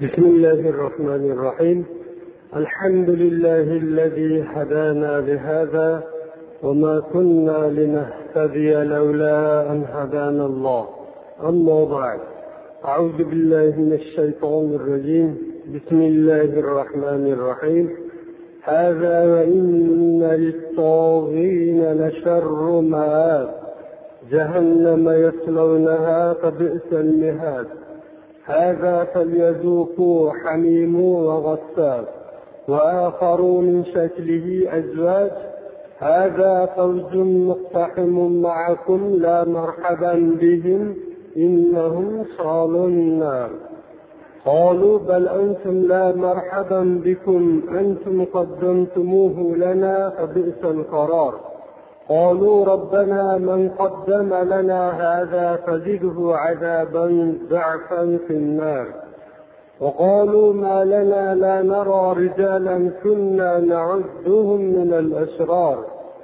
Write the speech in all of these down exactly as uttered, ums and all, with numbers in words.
بسم الله الرحمن الرحيم. الحمد لله الذي هدانا لهذا وما كنا لنهتدي لولا أن هدانا الله. أما بعد، أعوذ بالله من الشيطان الرجيم. بسم الله الرحمن الرحيم. هذا وإن للطاغين لشر مآب جهنم يصلونها فبئس المهاد. هذا فليذوقوا حميم وغساق وآخر من شكله أزواج. هذا فوج مقتحم معكم لا مرحبا بهم إنهم صالوا النار. قالوا بل أنتم لا مرحبا بكم أنتم قدمتموه لنا فبئس القرار. قالوا ربنا من قدم لنا هذا فزده عذابا ضعفا في النار. وقالوا ما لنا لا نرى رجالا كنا نعدهم من الأشرار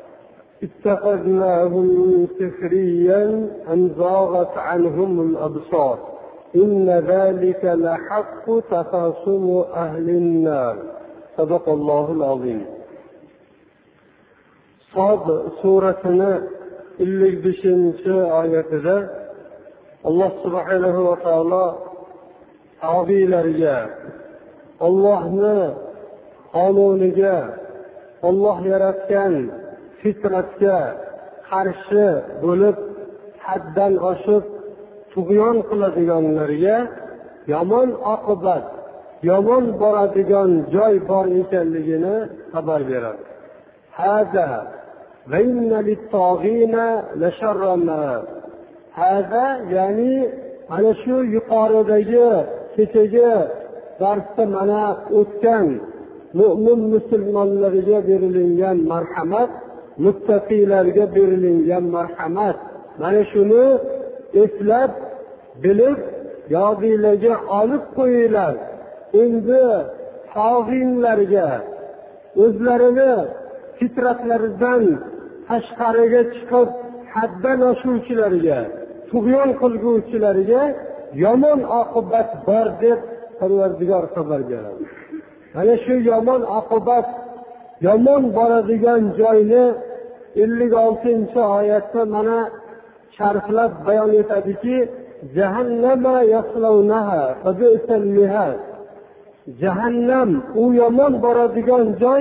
اتخذناهم سخريا أن زاغت عنهم الأبصار إن ذلك لحق تخاصم أهل النار. صدق الله العظيم. Sad suresini ellik beshinchi oyatida Alloh subhanahu va taolo tabiilarga, Allohni qonuniga, Alloh yaratgan fitratga qarshi bo'lib haddan oshib tug'yon qiladiganlarga yomon oqibat, yomon boradigan joy bor ekanligini xabar beradi. Hada ve inne littağine leşerra ma'ab. Hada yani ana shu yuqoridagi kechagi darsda mana o'tgan mo'min musulmonlarga berilingan marhamat, muttaqilarga berilingan marhamat. Mana shuni eslab bilib yodingizga olib qo'yinglar. Endi tog'inlarga o'zlarini fitratlaridan tashqariga chiqib haddan oshuvchilarga, tug'yon qilguvchilarga yomon oqibat bor deb Parvardigor xabar beradi. Mana shu yomon oqibat, yomon boradigan joyni ellik oltinchi oyatda mana sharhlab bayon etadiki, jahannama yaslawnaha fa bi'sal mihad. Jahannam, u yomon boradigan joy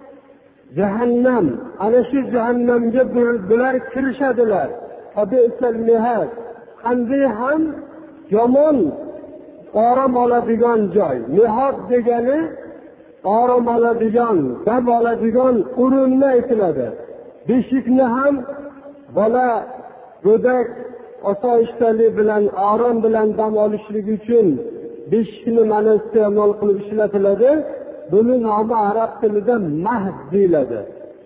jahannam. Ana shu jahannamga bular kirishadilar. Fabi'sal mihad. Qanday ham yomon orom oladigan joy. Mihad degani orom oladigan, dam oladigan o'rinni aytiladi. Beshikni ham bola go'dak osoyishtalik bilan, orom bilan dam olishlik uchun beshikni mana iste'mol qilib ishlatiladi. Buni nomi arab tilida mahd deyiladi.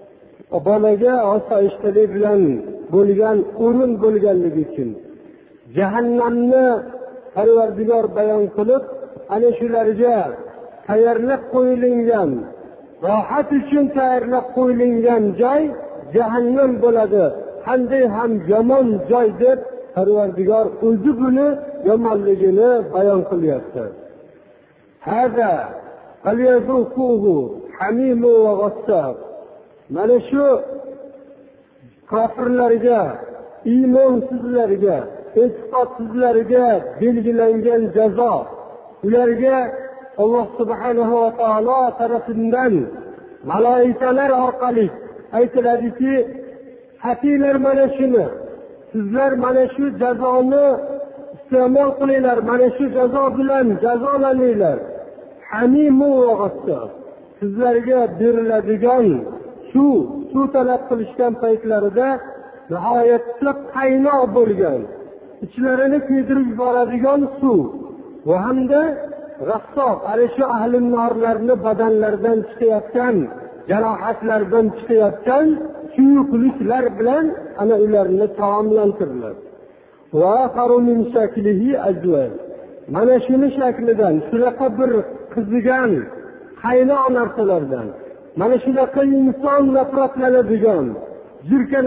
Bolaga osoyishtalik bilan bo'lgan o'rin bo'lganligi uchun jahannamni Parvardigor bayon qilib, ana shularga tayyorlab qo'yilgan, rohat uchun tayyorlab qo'yilgan joy jahannam bo'ladi. Qanday ham yomon joy deb Parvardigor o'zi buni yomonligini bayon qilyapti. Hada فليذوقوه حميم وغساق. Mana shu kofirlarga, iymonsizlarga, e'tiqodsizlarga belgilangan jazo. Ularga Alloh subhanahu va taolo tarafidan malaikalar orqali aytiladiki, hatinglar mana shuni, sizlar mana shu jazoni iste'mol qilinglar, mana shu jazo bilan jazolaninglar. Hamimu va g'assoq. Sizlarga beriladigan shu suv talab qilishgan paytlarida nihoyatda qaynoq bo'lgan, ichlarini kuydirib yuboradigan suv va hamda g'assoq, ana shu ahli norlarni badanlaridan chiqayotgan, jarohatlardan chiqayotgan suyuqliklar bilan ana ularni taomlantirdilar. Va akharu min shaklihi azwaj. Mana shuni shaklidan, shunaqa bir qizigan, qaynoq narsalardan, mana shunaqa inson nafratlanadigan,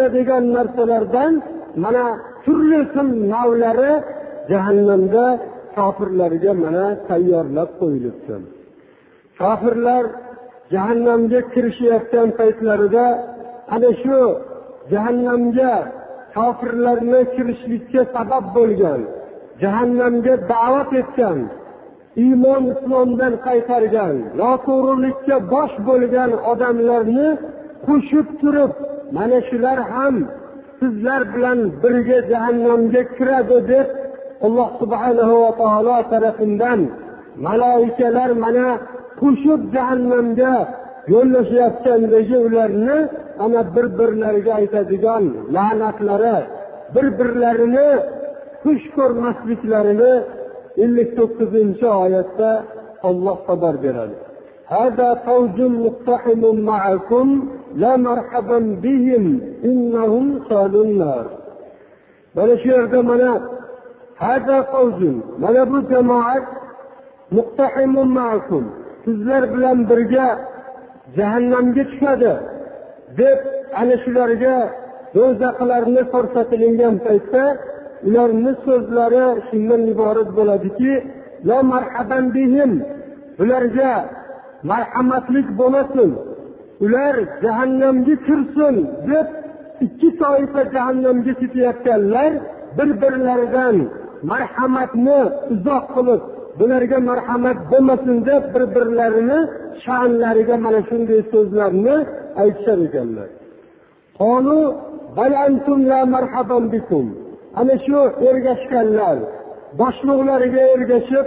jirkanadigan narsalardan mana turli xil navlari jahannamda kofirlarga mana tayyorlab qo'yilibdi. Kofirlar jahannamga kirishayotgan paytlarida ana shu jahannamga kofirlarni kirishlikka sabab bo'lgan, jahannamga da'vat etgan, iymon islomdan qaytargan, noto'g'rilikka bosh bo'lgan odamlarni qo'shib turib, mana shular ham sizlar bilan birga jahannamga kiradi deb Alloh subhanahu va taolo tarafidan malaikalar mana qo'shib jahannamga yo'llashayotgandagi ularni ana bir-birlariga aytadigan la'natlari, bir-birlarini xush ko'rmasliklarini ellik to'qqizinchi oyatda Alloh xabar beradi. Hada fawjun muqtahimun ma'akum la marhaban bihim innahum salun nar. Mana shu yerda mana hada fawjun, mana bu jamoat muqtahimun ma'akum, sizlar bilan birga jahannamga tushadi deb ana shularga do'zaxlarni ko'rsatilgan paytda ularning so'zlari shundan iborat bo'ladiki, la marhaban bihim, ularga marhamatlik bo'lmasin, ular jahannamga kirsin deb ikki toifa jahannamga ketayotganlar bir-birlaridan marhamatni uzoq qilib, bularga marhamat bo'lmasin deb bir-birlarini sha'nlariga mana shunday so'zlarni aytishar ekanlar. Qolu bal antum la marhaban bikum. Ana shu ergashganlar boshliqlariga ergashib,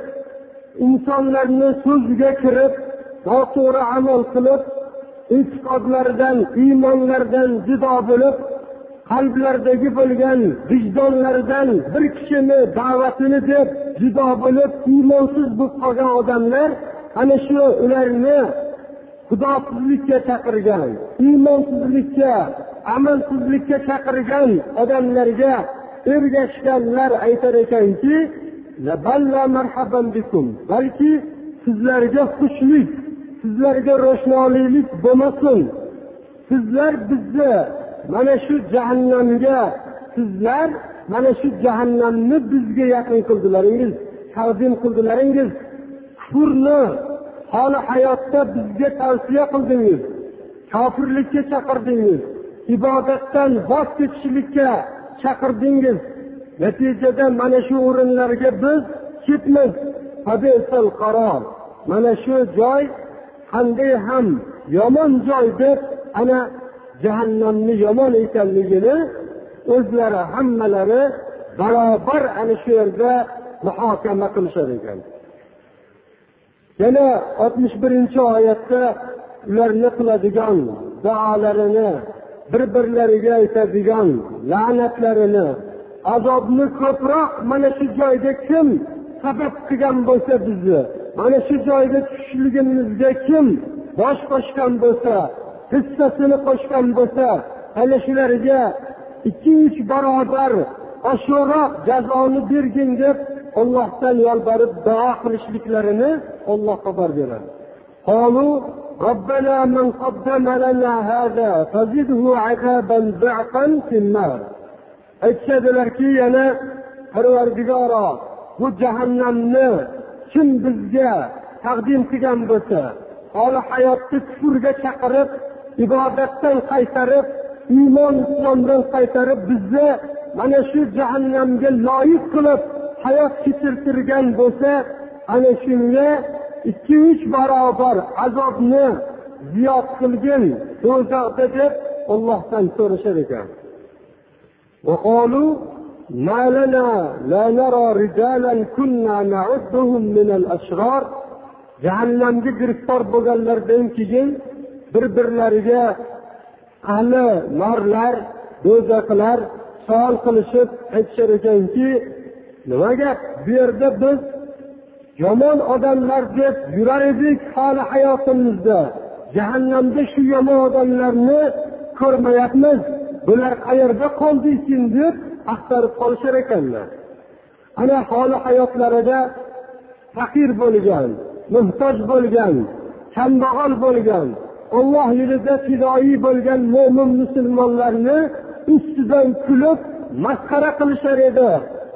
insonlarni so'ziga kirib, noto'g'ri amal qilib, e'tiqodlaridan, iymonlaridan judo bo'lib, qalblaridagi bo'lgan vijdonlaridan bir kishini da'vatini deb judo bo'lib, iymonsiz bo'lib qolgan odamlar ana shu ularni xudosizlikka chaqirgan, iymonsizlikka, amalsizlikka chaqirgan odamlarga ergashganlar aytar ekanki, la marhaban bikum, balki sizlarga xushlik, sizlarga ro'shnolik bo'lmasin. Sizlar bizni mana shu jahannamga, sizlar mana shu jahannamni bizga yaqin qildilaringiz, taqdim qildilaringiz, kufrni holi hayotda bizga tavsiya qildingiz, kofirlikka chaqirdingiz, ibodatdan voz kechishlikka chaqirdingiz. Natijada mana shu o'rinlarga biz ketmiz. Fabisal qaror. Mana shu joy qanday ham yomon joy deb ana jahannamni yomon ekanligini o'zlari hammalari barobar ana shu yerda muhokama qilishar ekan. Yana oltmish birinchi oyatda ularni qiladigan duolarini, bir-birlariga aytadigan la'natlarini, azobni ko'proq mana shu joyda kim sabab qilgan bo'lsa bizni, mana shu joyda tushishligimizga kim bosh qo'shgan bo'lsa, hissasini qo'shgan bo'lsa, ana shularga ikki uch barobar oshiqroq jazoni bergin deb Allohdan yolborib duo qilishliklarini Alloh xabar beradi. Qalu Robbana man qaddama lana hada fazidhu azaban da'fan fin-nar. Aytadilarki, yana Parvardigoro, bu jahannamni kim bizga taqdim qilgan bo'lsa, holi hayotni kufrga chaqirib, ibodatdan qaytarib, iymon islomdan qaytarib bizni mana shu jahannamga loyiq qilib hayot kechirtirgan bo'lsa, ana shunga ikki uch barobar azobni ziyod qilgin do'zaxda deb Allohdan so'rashar ekan. Va qalu ma lana la nara rijalan kunna na'udduhum min al-ashrar. Jahannamga giriftor bo'lganlardan keyin bir-birlariga ahli norlar, do'zaxlar savol qilishib aytishar ekanki, nima gap, bu yerda biz yomon odamlar deb yurar edik hali hayotimizda, jahannamda shu yomon odamlarni ko'rmayapmiz, bular qayerda qoldi ekan deb axtarib qolishar ekanlar. Ana holi hayotlarida faqir bo'lgan, muhtoj bo'lgan, kambag'al bo'lgan, Alloh yo'lida fidoyi bo'lgan mo'min musulmonlarni ustidan kulib masxara qilishar edi,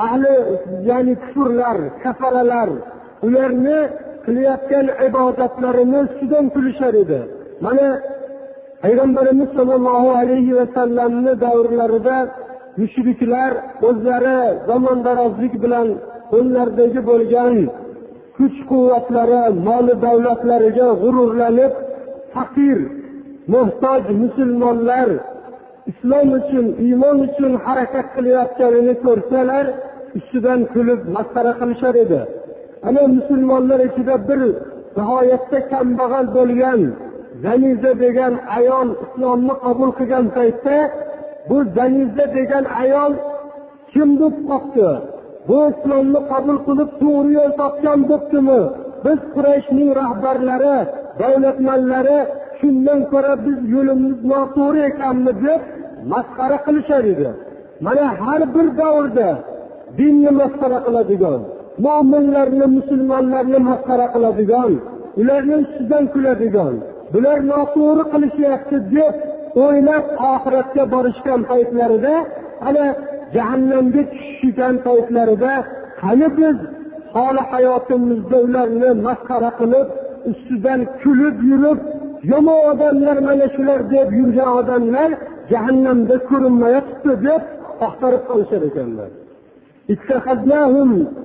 ahli ya'ni kufrlar, kafaralar ularni qilayotgan ibodatlarini ustidan kulishar edi. Mana Payg'ambarimiz sollallohu alayhi va sallamning davrlarida mushriklar o'zlari zamondarozlik bilan qo'llaridagi bo'lgan kuch-quvvatlari, mol davlatlariga g'ururlanib, faqir, muhtoj musulmonlar islom uchun, iymon uchun harakat qilayotganini ko'rsalar, ustidan kulib masxara qilishar edi. Ana musulmonlar ichida bir nihoyatda kambag'al bo'lgan Zaniza degan ayol islomni qabul qilgan paytda bu Zaniza degan ayol kim deb qopti? Bu islomni qabul qilib to'g'ri yo'l topgan debdimi? Biz Qurayshning rahbarlari, davlatmanlari shundan ko'ra biz yo'limiz noto'g'ri ekanmi deb masxara qilishar edi. Mana har bir davrda dinni masxara qiladigan, mu'minlarni, musulmonlarni masxara qiladigan, ularni ustidan kuladigan, bular noto'g'ri qilishyapti deb o'ylab oxiratga borishgan paytlarida, ana jahannamga tushishgan paytlarida qani biz holi hayotimizda ularni masxara qilib, ustidan kulib yurib, yomon odamlar mana shular deb yurgan odamlar jahannamda ko'rinmayapti deb axtarib qolishar ekanlar. Ittaxaznahum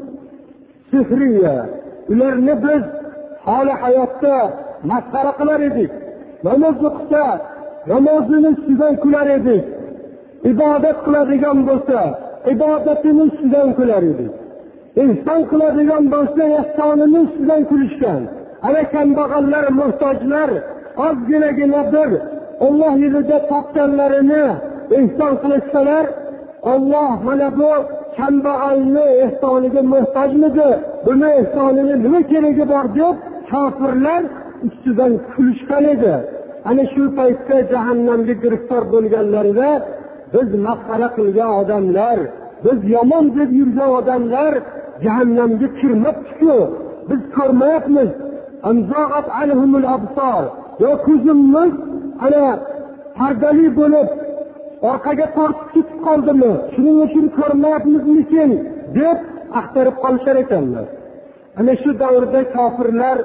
sihriya. Ularni biz holi hayotda masxara qilar edik. Namoz o'qisa, namozini ustidan kular edik. Ibodat qiladigan bo'lsa, ibodatini ustidan kular edik. Inson qiladigan bo'lsa, ihsonini ustidan kulishgan. Ana kambag'allar, muhtojlar ozginagina bir Alloh yo'lida topganlarini ihson qilsalar, Alloh mana bu kambag'alni ihsoniga muhtojmidi? Buni ihsonini nima keragi bor deb kofirlar ustidan kulishgan edi. Ana shu paytda jahannamga giriftor bo'lganlarida biz masxara qilgan odamlar, biz yomon deb yurgan odamlar jahannamga kirmabdi-ku. Biz ko'rmayapmiz. Anzaqat alhumul absar. Yo ko'zimiz ana pardali bo'lib orqaga tortib ketib qoldimi? Shuning uchun ko'rmayapmizmikin deb axtarib qolishar ekanlar. Ana shu davrda kofirlar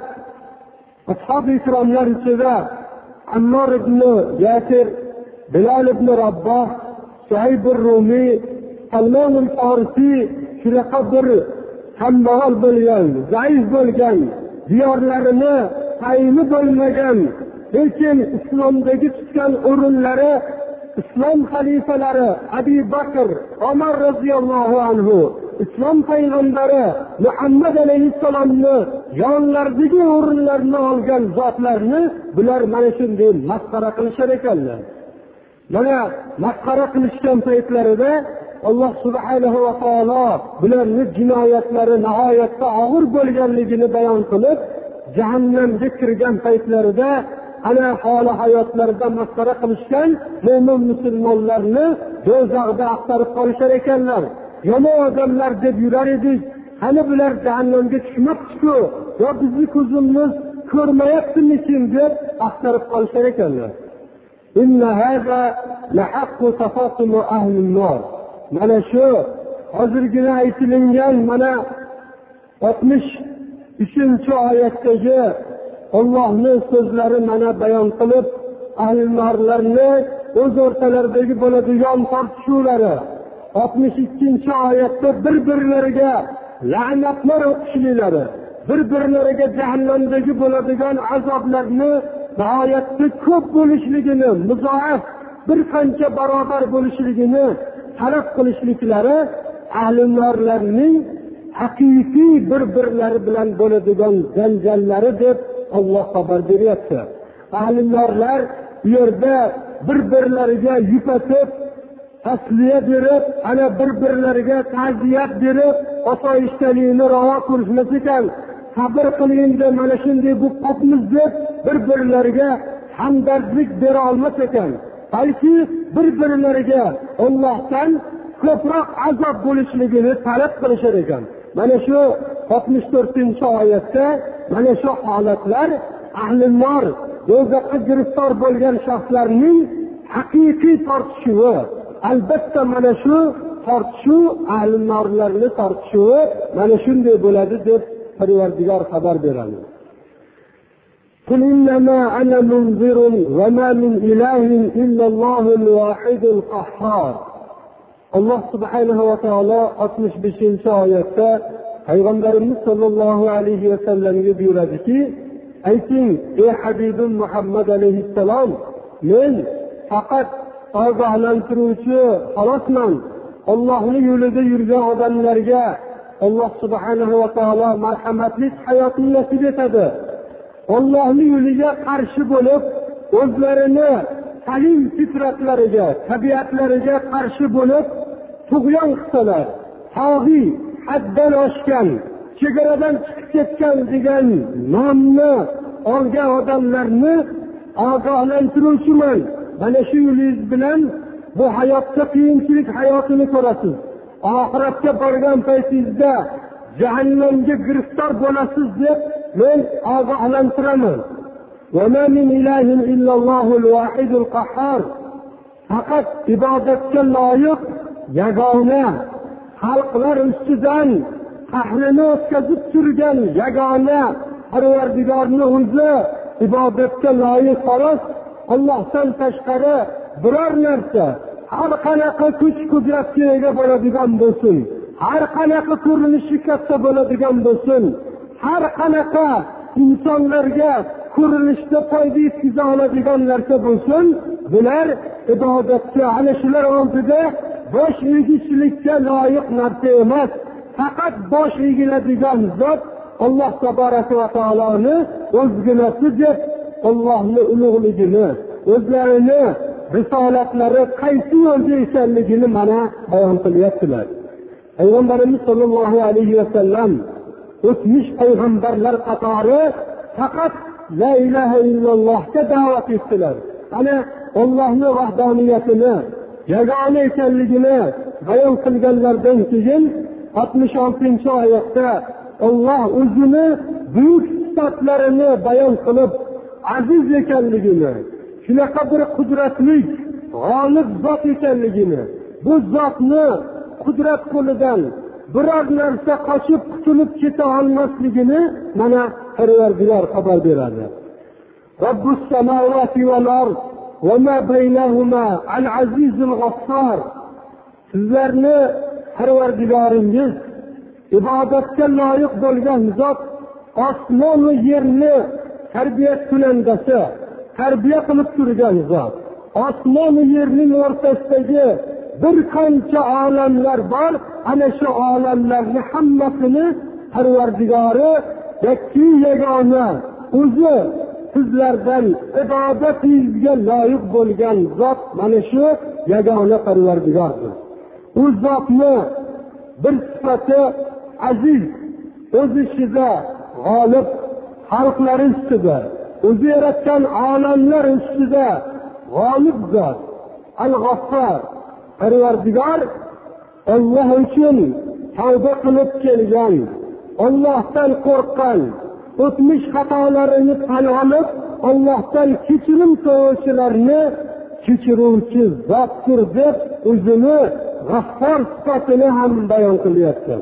ashab-i ikromlar ichida Ammor ibn Yasir, Bilal ibn Rabboh, Suhayb ar-Rumi, Salmon al-Farisi shunaqa bir kambag'al bo'lgan, zaif bo'lgan, diyorlarini tayini bo'lmagan, lekin islomdagi tutgan o'rinlari islom xalifalari Abu Bakr, Umar roziyallohu anhu, islom payg'ambari Muhammad alayhissalomni yonlaridagi o'rinlarni olgan zotlarni bular mana shunday masxara qilishar ekanlar. Mana masxara qilishgan paytlarida Alloh subhanahu va taolo bularning jinoyatlari nihoyatda og'ir bo'lganligini bayon qilib, jahannamga kirgan paytlarida ana holi hayotlarida masxara qilishgan mo'min musulmonlarni do'zaxda axtarib qolishar ekanlar. Yomon odamlar deb yurar edik. Qani bular jahannamga tushmabdi-ku, yo bizni ko'zimiz ko'rmayaptimikin deb axtarib qolishar ekanlar. Inna hada la haqqu tafaqum ahli nar. Mana shu hozirgina aytilgan mana oltmish uchinchi oyatdagi Allohning so'zlari mana bayon qilib, ahli narlarni o'z o'rtalaridagi bo'ladigan tortishuvlari oltmish ikkinchi oyatda bir-birlariga la'natlar o'qishlari, bir-birlariga jahannamdagi bo'ladigan azoblarni nihoyatda ko'p bo'lishligini, muzoaf bir qancha barobar bo'lishligini talab qilishliklari ahli narlarning haqiqiy bir-birlari bilan bo'ladigan janjallari deb Alloh xabar beryapti. Ahli narlar bu yerda bir-birlariga yupatib, tasliya berib, ana bir-birlariga ta'ziyat berib, osoyishtalikni ravo ko'rishmas ekan, sabr qiling deb mana shunday bu qopmiz deb bir-birlariga hamdardlik bera olmas ekan, balki bir-birlariga Allohdan ko'proq azob bo'lishligini talab qilishar ekan. Mana shu oltmish to'rtinchi oyatda mana shu holatlar ahli nar, do'zaxga giriftor bo'lgan shaxslarning haqiqiy tortishuvi. Albatta mana shu tortishuv, ahli norlarni tortishuvi mana shunday bo'ladi deb Parvardigor xabar beradi. قل إنما أنا منذر وما من إله إلا الله الواحد القهار. Allah subhanahu va taolo oltmish beshinchi oyatda Payg'ambarimiz sollallohu alayhi va sallamga buyuradiki, ayting ey Habibim Muhammad alayhissalom, men faqat ogohlantiruvchi xolosman. Allohning yo'lida yurgan odamlarga Alloh subhanahu va taolo marhamatli hayotni nasib etadi. Allohning yo'liga qarshi bo'lib, o'zlarini salim fitratlariga, tabiatlariga qarshi bo'lib tug'yon qilsalar, tog'iy, haddan oshgan, chegaradan chiqib ketgan degan nomni olgan odamlarni ogohlantiruvchiman. Mana shu yo'lingiz bilan bu hayotda qiyinchilik hayotini ko'rasiz. Oxiratga borgan paytingizda jahannamga giriftor bo'lasiz deb men ogohlantiraman. Va ma min ilahin illallohul vahidul qahhar. Faqat ibodatga loyiq yagona, xalqlar ustidan qahrini o'tkazib turgan yagona Parvardigorning o'zi ibodatga loyiq xolos. Allohdan tashqari biror narsa har qanaqa kuch qudratga ega bo'ladigan bo'lsin, har qanaqa ko'rinishi katta bo'ladigan bo'lsin, har qanaqa insonlarga ko'rinishda foyda yetkaza oladigan narsa bo'lsin, bular ibodatga, ana shular oldida bosh egishlikka loyiq narsa emas. Faqat bosh egiladigan zot Alloh tabaraka va taoloni o'zginasi deb Allohning ulug'ligini, o'zlarini risolatlari qaysi yo'lda ekanligini mana bayon qilyaptilar. Payg'ambarimiz sollallohu alayhi va sallam o'tmish payg'ambarlar qatori faqat la ilaha illallohga da'vat etdilar. Ana Allohning vahdaniyatini, yagona ekanligini bayon qilganlardan keyin oltmish oltinchi oyatda Alloh o'zini buyuk sifatlarini bayon qilib, aziz ekanligini, shunaqa bir qudratli, g'olib zot ekanligini, bu zotni qudrat qo'lidan biror narsa qochib qutulib keta olmasligini mana Parvardigor xabar beradi. Robbus samawati val ard va ma baynahuma al-azizul g'affar. Sizlarni Parvardigoringiz ibodatga loyiq bo'lgan zot, osmon va yerni tarbiyat kunandasi, tarbiya qilib turgan zot. Osmon va yerning o'rtasidagi bir qancha olamlar bor. Ana shu olamlarni hammasini Parvardigori yakki yagona o'zi sizlardan ibodatingizga loyiq bo'lgan zot mana shu yagona Parvardigordir. U zotni bir sifati aziz, o'z ishida g'olib, xalqlar ustida, o'zi yaratgan olamlar ustida g'olib zot. Al-G'affar, Parvardigor Alloh uchun tavba qilib kelgan, Allohdan qo'rqqan, o'tmish xatolarini tan olib, Allohdan kechirim so'rashlarni kechiruvchi zotdir deb o'zini G'affar sifatini ham bayon qilyapti.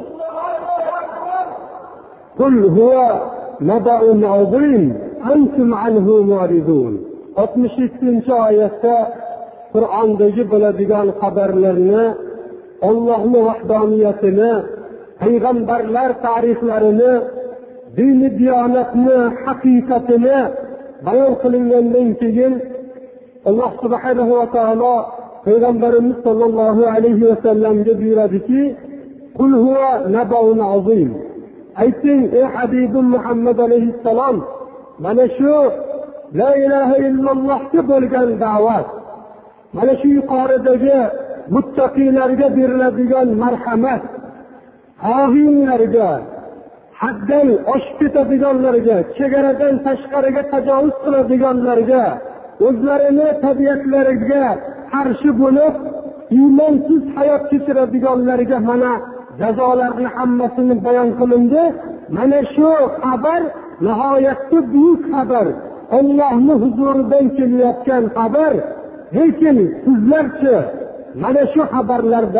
Qul huwa naba'un azim antum anhu mu'ridun. oltmish ikkinchi oyatda Qur'ondagi bo'ladigan xabarlarni, Allohning vahdaniyatini, payg'ambarlar tarixlarini, din diyonatni haqiqatini bayon qilingandan keyin Alloh subhanahu va taolo Payg'ambarimiz sollallohu alayhi va sallamga buyuradiki, Qul huwa naba'un azim. Ayting ey Habibim Muhammad alayhissalom, mana shu la ilaha illallohga bo'lgan da'vat, mana shu yuqoridagi muttaqiylarga beriladigan marhamat, g'oviylarga, haddan oshib ketadiganlarga, chegaradan tashqariga tajovuz qiladiganlarga, o'zlarini tabiatlariga qarshi bo'lib iymonsiz hayot kechiradiganlarga mana jazolarni hammasini bayon qilindi. Mana shu xabar nihoyatda buyuk xabar, Allohning huzuridan kelayotgan xabar. Lekin sizlarchi mana shu xabarlardan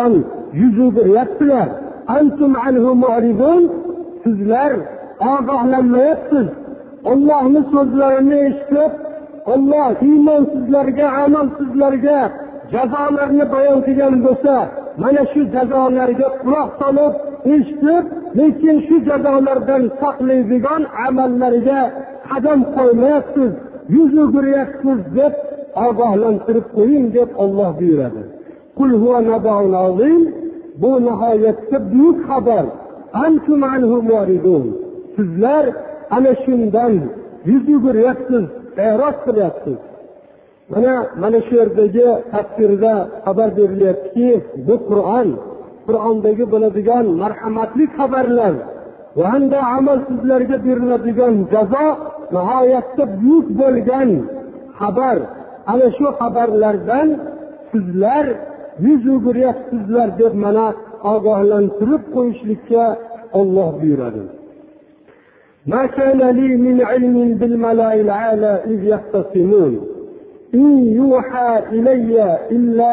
yuz o'giryapsizlar. Antum anhu mu'ridun, sizlar ogohlanmayapsiz. Allohning so'zlarini eshitib, Alloh iymonsizlarga, amalsizlarga jazolarni bayon qilgan bo'lsa, mana shu jazolarga quloq solib, eshitib, lekin shu jazolardan saqlaydigan amallariga qadam qo'ymayapsiz, yuz o'giryapsiz deb ogohlantirib qo'ying deb Alloh buyuradi. Qul huwa naba'un azim, bu nihoyatda buyuk xabar. Antum anhu mu'ridun, sizlar ana shundan yuz o'giryapsiz, e'roz qilyapsiz. Mana mana shu yerdagi tafsirda xabar berilyaptiki, bu Qur'on, Qur'ondagi bo'ladigan marhamatli xabarlar va hamda amalsizlarga beriladigan jazo nihoyatda buyuk bo'lgan xabar. Ana shu xabarlardan sizlar yuz o'giryapsizlar deb mana ogohlantirib qo'yishlikka Alloh buyuradi. Ma kana li min ilmin bil mala'il ala iz yaqtasimun in yuha ilayya illa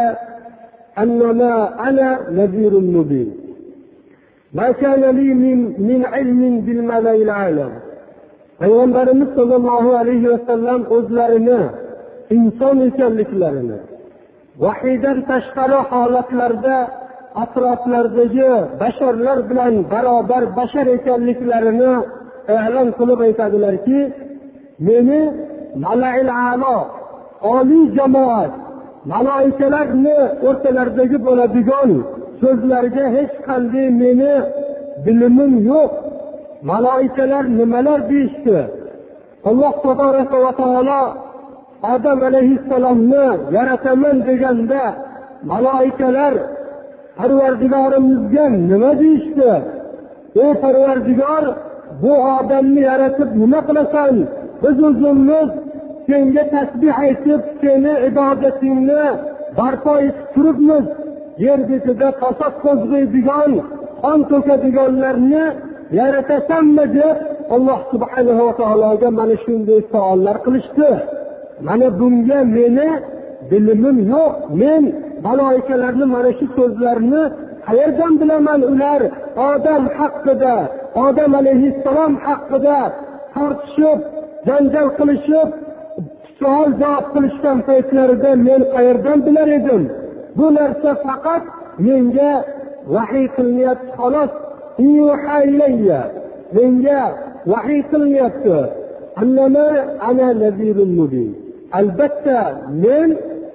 annama ana nadhirun mubin. Ma kana li min min ilmin bil mala'il ala. Payg'ambarimiz sollallohu alayhi vasallam o'zlarini inson ekanliklarini, vahiydan tashqari holatlarda atroflardagi basharlar bilan barobar bashar ekanliklarini e'lon qilib aytadilarki, meni mala'il a'lo, oliy jamoat, malaikalarni o'rtalaridagi bo'ladigan so'zlarga hech qanday meni bilimim yo'q. Malaikalar nimalar deyishdi? Alloh tabaraka va taolo Odam alayhissalomni yarataman deganda malaikalar Parvardigorimizga nima deyishdi? Ey Parvardigor, bu odamni yaratib nima qilasan? Biz o'zimiz senga tasbih aytib, seni ibodatingni barpo etib turibmiz. Yer betida fasod qo'zg'aydigan, qon to'kadiganlarni yaratasanmi deb Alloh subhanahu va taologa mana shunday savollar qilishdi. Mana bunga meni bilimim yo'q. Men malaikalarni mana shu so'zlarni qayerdan bilaman? Ular odam haqida, Odam alayhissalom haqida tortishib, janjal qilishib, savol javob qilishgan paytlarida men qayerdan bilar edim? Bu narsa faqat menga vahiy qilinyapti xolos. Yuha ilayya, menga vahiy qilinyapti. Annama ana nazirun mubin. Albatta men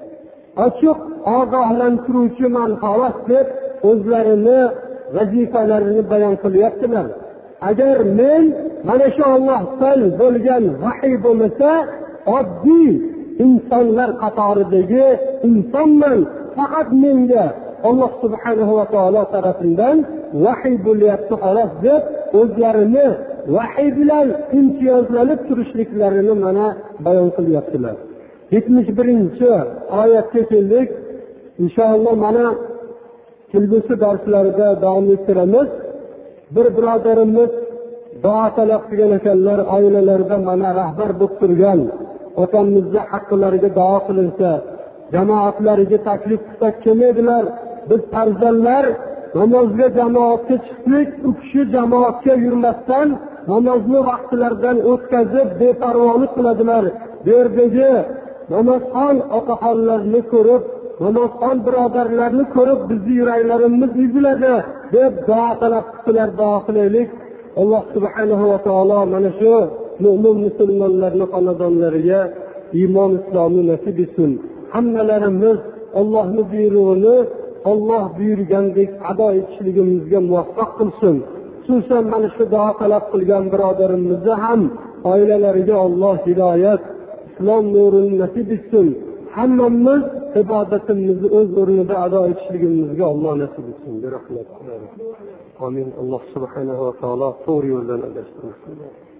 ochiq ogohlantiruvchiman xolos deb o'zlarini vazifalarini bayon qilyaptilar. Agar men mana shu Allohdan bo'lgan vahiy bo'lmasa, oddiy insonlar qatoridagi insonman. Faqat menga Alloh subhanahu va taolo tarafidan vahiy bo'lyapti xolos deb o'zlarini vahiy bilan imtiyozlanib turishliklarini mana bayon qilyaptilar. yetmish birinchi oyatga keldik. Inshaalloh mana kelgusi darslarda davom ettiramiz. Bir birodarimiz duo talab qilgan ekanlar, oilalarida mana rahbar bo'lib turgan otamizga haqqilariga duo qilinsa, jamoatlariga taklif qilsak kelmaydilar. Biz farzandlar namozga jamoatga chiqdik, u kishi jamoatga yurmasdan namozni vaqtlardan o'tkazib beparvolik qiladilar. Bu yerdagi namozxon otaxonlarni ko'rib, namozxon birodarlarni ko'rib bizni yuraklarimiz eziladi deb duo talab qildilar. Duo qilaylik. Alloh subhanahu va taolo mana shu mu'min musulmonlarning xonadonlariga iymon islomni nasib etsin. Hammalarimiz Allohning buyrug'ini Alloh buyurgandek ado etishligimizga muvaffaq qilsin. Xususan mana shu duo talab qilgan birodarimizni ham oilalariga Alloh hidoyat, islom nurini nasib etsin. Hammamiz ibodatimizni o'z o'rnida ado etishligimizga Alloh nasib etsin. Bi rahmatihi. Amin. Alloh subhanahu va taolo to'g'ri yo'ldan adashtirsin.